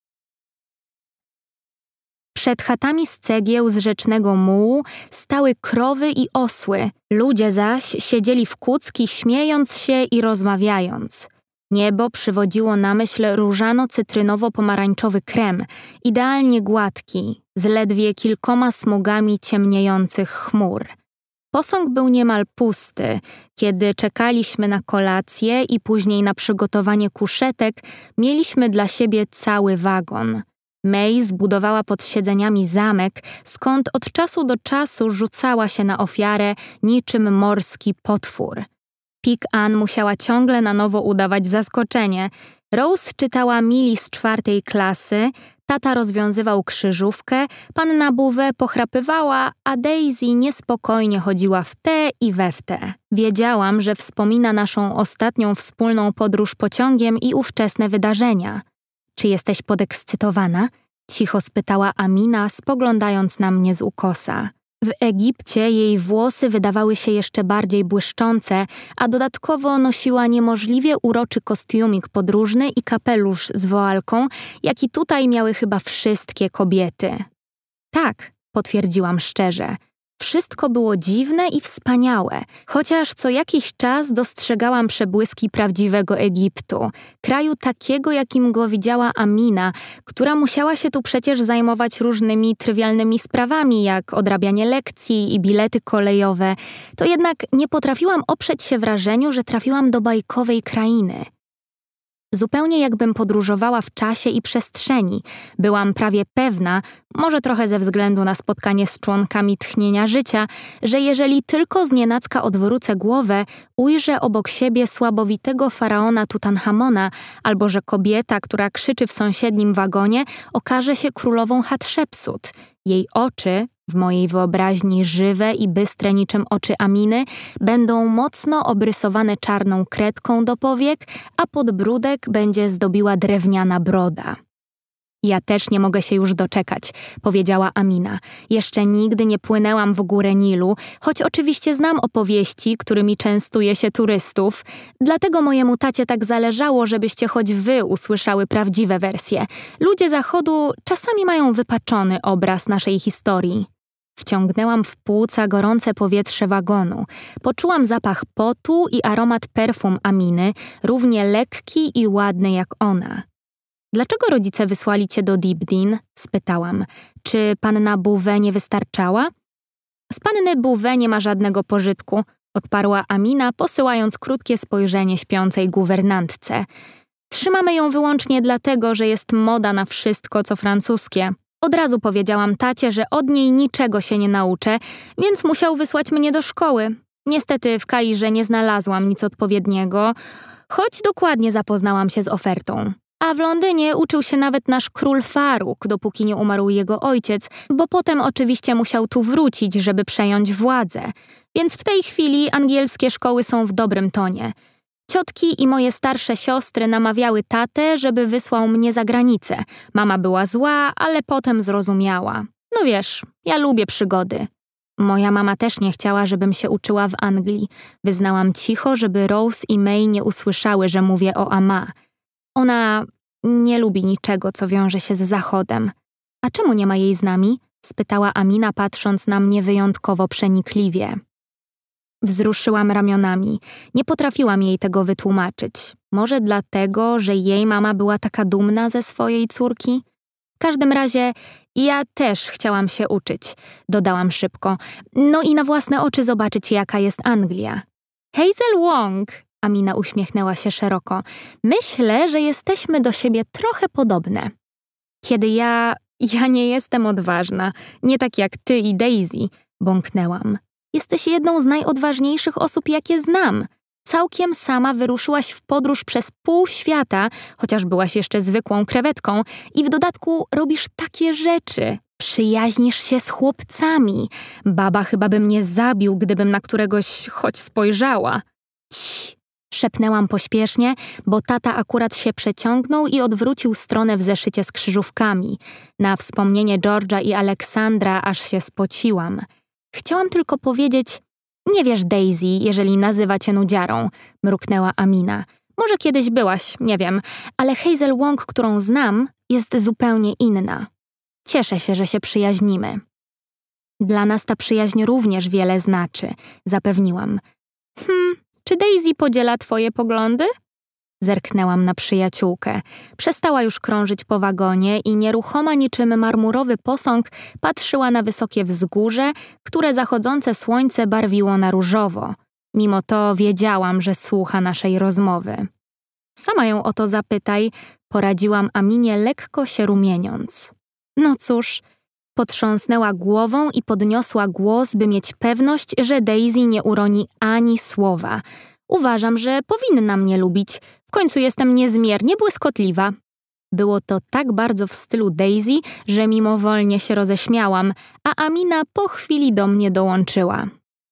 Przed chatami z cegieł z rzecznego mułu stały krowy i osły. Ludzie zaś siedzieli w kucki, śmiejąc się i rozmawiając. Niebo przywodziło na myśl różano-cytrynowo-pomarańczowy krem, idealnie gładki, z ledwie kilkoma smugami ciemniejących chmur. Posąg był niemal pusty. Kiedy czekaliśmy na kolację i później na przygotowanie kuszetek, mieliśmy dla siebie cały wagon. May zbudowała pod siedzeniami zamek, skąd od czasu do czasu rzucała się na ofiarę niczym morski potwór. Pik Ann musiała ciągle na nowo udawać zaskoczenie. Rose czytała Mili z czwartej klasy, tata rozwiązywał krzyżówkę, panna Bouvet pochrapywała, a Daisy niespokojnie chodziła w te i we w te. Wiedziałam, że wspomina naszą ostatnią wspólną podróż pociągiem i ówczesne wydarzenia. Czy jesteś podekscytowana? Cicho spytała Amina, spoglądając na mnie z ukosa. W Egipcie jej włosy wydawały się jeszcze bardziej błyszczące, a dodatkowo nosiła niemożliwie uroczy kostiumik podróżny i kapelusz z woalką, jaki tutaj miały chyba wszystkie kobiety. Tak, potwierdziłam szczerze. Wszystko było dziwne i wspaniałe, chociaż co jakiś czas dostrzegałam przebłyski prawdziwego Egiptu, kraju takiego, jakim go widziała Amina, która musiała się tu przecież zajmować różnymi trywialnymi sprawami, jak odrabianie lekcji i bilety kolejowe, to jednak nie potrafiłam oprzeć się wrażeniu, że trafiłam do bajkowej krainy. Zupełnie jakbym podróżowała w czasie i przestrzeni. Byłam prawie pewna, może trochę ze względu na spotkanie z członkami tchnienia życia, że jeżeli tylko znienacka odwrócę głowę, ujrzę obok siebie słabowitego faraona Tutanchamona, albo że kobieta, która krzyczy w sąsiednim wagonie, okaże się królową Hatszepsut. Jej oczy, w mojej wyobraźni żywe i bystre niczym oczy Aminy, będą mocno obrysowane czarną kredką do powiek, a podbródek będzie zdobiła drewniana broda. Ja też nie mogę się już doczekać, powiedziała Amina. Jeszcze nigdy nie płynęłam w górę Nilu, choć oczywiście znam opowieści, którymi częstuje się turystów. Dlatego mojemu tacie tak zależało, żebyście choć wy usłyszały prawdziwe wersje. Ludzie zachodu czasami mają wypaczony obraz naszej historii. Wciągnęłam w płuca gorące powietrze wagonu. Poczułam zapach potu i aromat perfum Aminy, równie lekki i ładny jak ona. Dlaczego rodzice wysłali cię do Dibdin? Spytałam. Czy panna Bouvet nie wystarczała? Z panny Bouvet nie ma żadnego pożytku, odparła Amina, posyłając krótkie spojrzenie śpiącej guwernantce. Trzymamy ją wyłącznie dlatego, że jest moda na wszystko, co francuskie. Od razu powiedziałam tacie, że od niej niczego się nie nauczę, więc musiał wysłać mnie do szkoły. Niestety w Kairze nie znalazłam nic odpowiedniego, choć dokładnie zapoznałam się z ofertą. A w Londynie uczył się nawet nasz król Faruk, dopóki nie umarł jego ojciec, bo potem oczywiście musiał tu wrócić, żeby przejąć władzę. Więc w tej chwili angielskie szkoły są w dobrym tonie. Ciotki i moje starsze siostry namawiały tatę, żeby wysłał mnie za granicę. Mama była zła, ale potem zrozumiała. No wiesz, ja lubię przygody. Moja mama też nie chciała, żebym się uczyła w Anglii. Wyznałam cicho, żeby Rose i May nie usłyszały, że mówię o Ama. Ona nie lubi niczego, co wiąże się z Zachodem. A czemu nie ma jej z nami? Spytała Amina, patrząc na mnie wyjątkowo przenikliwie. Wzruszyłam ramionami. Nie potrafiłam jej tego wytłumaczyć. Może dlatego, że jej mama była taka dumna ze swojej córki? W każdym razie ja też chciałam się uczyć, dodałam szybko. No i na własne oczy zobaczyć, jaka jest Anglia. Hazel Wong! Amina uśmiechnęła się szeroko. Myślę, że jesteśmy do siebie trochę podobne. Kiedy ja... ja nie jestem odważna. Nie tak jak ty i Daisy, bąknęłam. Jesteś jedną z najodważniejszych osób, jakie znam. Całkiem sama wyruszyłaś w podróż przez pół świata, chociaż byłaś jeszcze zwykłą krewetką i w dodatku robisz takie rzeczy. Przyjaźnisz się z chłopcami. Baba chyba by mnie zabił, gdybym na któregoś choć spojrzała. Cii, szepnęłam pośpiesznie, bo tata akurat się przeciągnął i odwrócił stronę w zeszycie z krzyżówkami. Na wspomnienie George'a i Aleksandra aż się spociłam. Chciałam tylko powiedzieć, nie wiesz Daisy, jeżeli nazywa cię nudziarą, mruknęła Amina. Może kiedyś byłaś, nie wiem, ale Hazel Wong, którą znam, jest zupełnie inna. Cieszę się, że się przyjaźnimy. Dla nas ta przyjaźń również wiele znaczy, zapewniłam. Hmm, czy Daisy podziela twoje poglądy? Zerknęłam na przyjaciółkę. Przestała już krążyć po wagonie i nieruchoma niczym marmurowy posąg patrzyła na wysokie wzgórze, które zachodzące słońce barwiło na różowo. Mimo to wiedziałam, że słucha naszej rozmowy. Sama ją o to zapytaj, poradziłam Aminie, lekko się rumieniąc. No cóż, potrząsnęła głową i podniosła głos, by mieć pewność, że Daisy nie uroni ani słowa. Uważam, że powinna mnie lubić. W końcu jestem niezmiernie błyskotliwa. Było to tak bardzo w stylu Daisy, że mimowolnie się roześmiałam, a Amina po chwili do mnie dołączyła.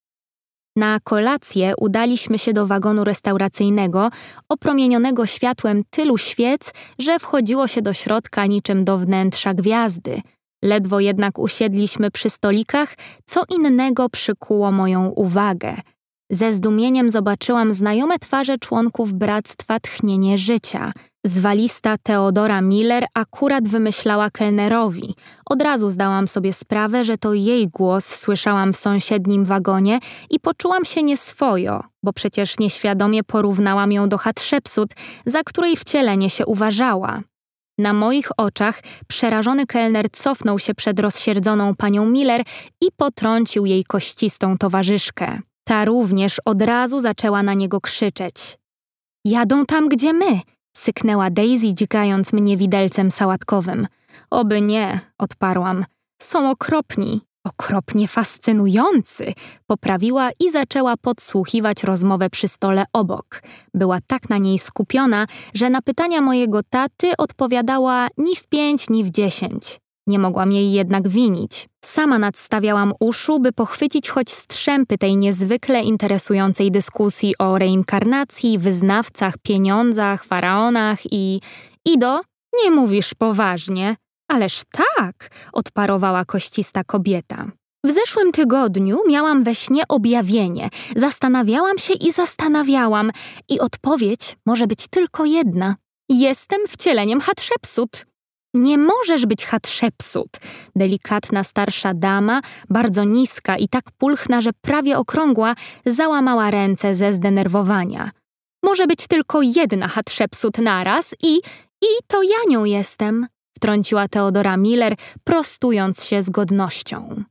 Na kolację udaliśmy się do wagonu restauracyjnego, opromienionego światłem tylu świec, że wchodziło się do środka niczym do wnętrza gwiazdy. Ledwo jednak usiedliśmy przy stolikach, co innego przykuło moją uwagę. Ze zdumieniem zobaczyłam znajome twarze członków Bractwa Tchnienie Życia. Zwalista Theodora Miller akurat wymyślała kelnerowi. Od razu zdałam sobie sprawę, że to jej głos słyszałam w sąsiednim wagonie i poczułam się nieswojo, bo przecież nieświadomie porównałam ją do Hatshepsut, za której wcielenie się uważała. Na moich oczach przerażony kelner cofnął się przed rozsierdzoną panią Miller i potrącił jej kościstą towarzyszkę. Ta również od razu zaczęła na niego krzyczeć. Jadą tam, gdzie my! Syknęła Daisy, dźgając mnie widelcem sałatkowym. Oby nie, odparłam. Są okropni, okropnie fascynujący, poprawiła i zaczęła podsłuchiwać rozmowę przy stole obok. Była tak na niej skupiona, że na pytania mojego taty odpowiadała ni w pięć, ni w dziesięć. Nie mogłam jej jednak winić. Sama nadstawiałam uszu, by pochwycić choć strzępy tej niezwykle interesującej dyskusji o reinkarnacji, wyznawcach, pieniądzach, faraonach i... Ido, nie mówisz poważnie? Ależ tak, odparowała koścista kobieta. W zeszłym tygodniu miałam we śnie objawienie. Zastanawiałam się i zastanawiałam. I odpowiedź może być tylko jedna. Jestem wcieleniem Hatshepsut. Nie możesz być Hatshepsut. Delikatna starsza dama, bardzo niska i tak pulchna, że prawie okrągła, załamała ręce ze zdenerwowania. Może być tylko jedna Hatshepsut naraz i... i to ja nią jestem, wtrąciła Theodora Miller, prostując się z godnością.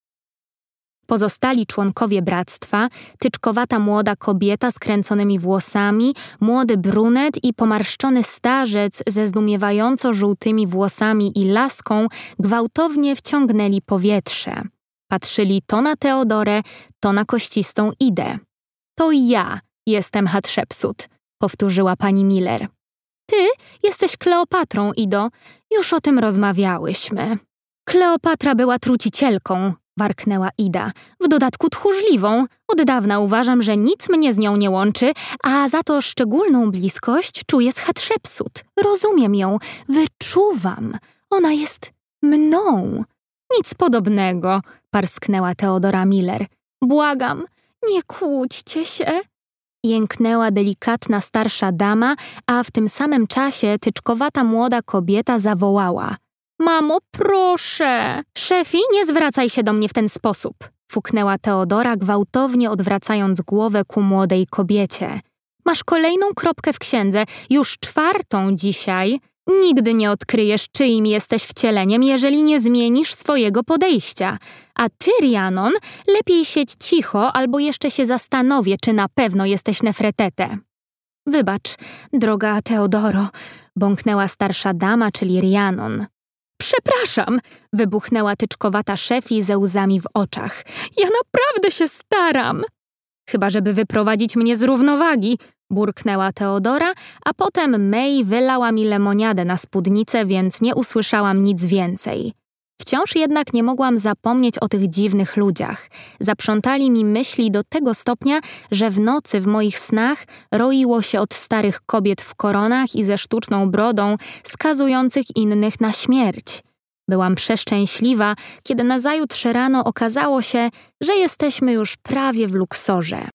Pozostali członkowie bractwa, tyczkowata młoda kobieta z kręconymi włosami, młody brunet i pomarszczony starzec ze zdumiewająco żółtymi włosami i laską gwałtownie wciągnęli powietrze. Patrzyli to na Teodorę, to na kościstą Idę. To ja jestem Hatshepsut, powtórzyła pani Miller. Ty jesteś Kleopatrą, Ido. Już o tym rozmawiałyśmy. Kleopatra była trucicielką, warknęła Ida. W dodatku tchórzliwą. Od dawna uważam, że nic mnie z nią nie łączy, a za to szczególną bliskość czuję z Hatshepsut. Rozumiem ją, wyczuwam. Ona jest mną. Nic podobnego, parsknęła Theodora Miller. Błagam, nie kłóćcie się. Jęknęła delikatna starsza dama, a w tym samym czasie tyczkowata młoda kobieta zawołała. Mamo, proszę! Szefi, nie zwracaj się do mnie w ten sposób, fuknęła Teodora, gwałtownie odwracając głowę ku młodej kobiecie. Masz kolejną kropkę w księdze, już czwartą dzisiaj. Nigdy nie odkryjesz, czyim jesteś wcieleniem, jeżeli nie zmienisz swojego podejścia. A ty, Rhiannon, lepiej siedź cicho, albo jeszcze się zastanowię, czy na pewno jesteś Nefretete. Wybacz, droga Teodoro, bąknęła starsza dama, czyli Rhiannon. Przepraszam, wybuchnęła tyczkowata szefi ze łzami w oczach. Ja naprawdę się staram. Chyba żeby wyprowadzić mnie z równowagi, burknęła Teodora, a potem May wylała mi lemoniadę na spódnicę, więc nie usłyszałam nic więcej. Wciąż jednak nie mogłam zapomnieć o tych dziwnych ludziach. Zaprzątali mi myśli do tego stopnia, że w nocy w moich snach roiło się od starych kobiet w koronach i ze sztuczną brodą, skazujących innych na śmierć. Byłam przeszczęśliwa, kiedy nazajutrz rano okazało się, że jesteśmy już prawie w Luksorze.